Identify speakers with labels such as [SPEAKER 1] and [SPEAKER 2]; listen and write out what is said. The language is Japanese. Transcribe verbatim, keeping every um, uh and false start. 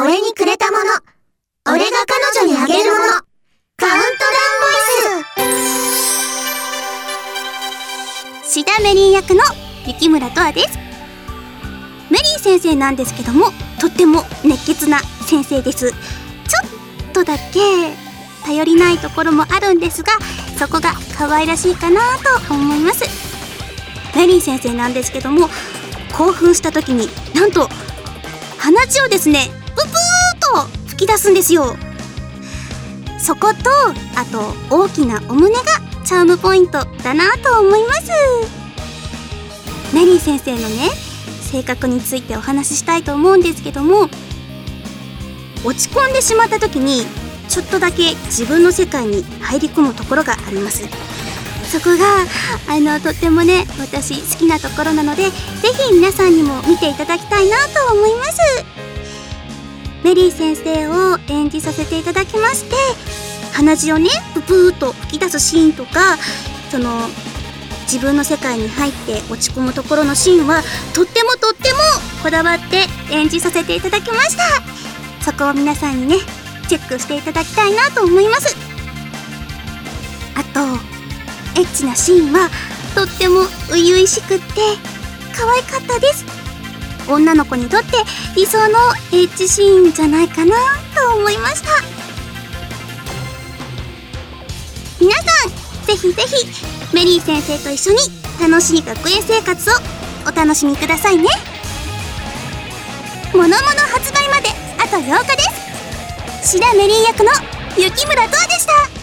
[SPEAKER 1] 俺にくれたもの、俺が彼女にあげるもの、カウントダウンボイス。
[SPEAKER 2] シダメリー役の雪村とわです。メリー先生なんですけども、とっても熱血な先生です。ちょっとだけ頼りないところもあるんですが、そこが可愛らしいかなと思います。メリー先生なんですけども、興奮した時になんと鼻血をですね、ブブーと吹き出すんですよ。そこと、あと大きなお胸がチャームポイントだなと思います。メリー先生のね、性格についてお話ししたいと思うんですけども、落ち込んでしまった時にちょっとだけ自分の世界に入り込むところがあります。そこがあのとってもね、私好きなところなので、ぜひ皆さんにも見ていただきたいなと思います。メリー先生を演じさせていただきまして、鼻血をねブブーと吹き出すシーンとか、その自分の世界に入って落ち込むところのシーンはとってもとってもこだわって演じさせていただきました。そこを皆さんにねチェックしていただきたいなと思います。あとエッチなシーンはとっても初々しくって可愛かったです。女の子にとって理想のエッチシーンじゃないかなと思いました。皆さんぜひぜひメリー先生と一緒に楽しい学園生活をお楽しみくださいね。ものもの発売まであとようかです。シダメリー役の雪村とわでした。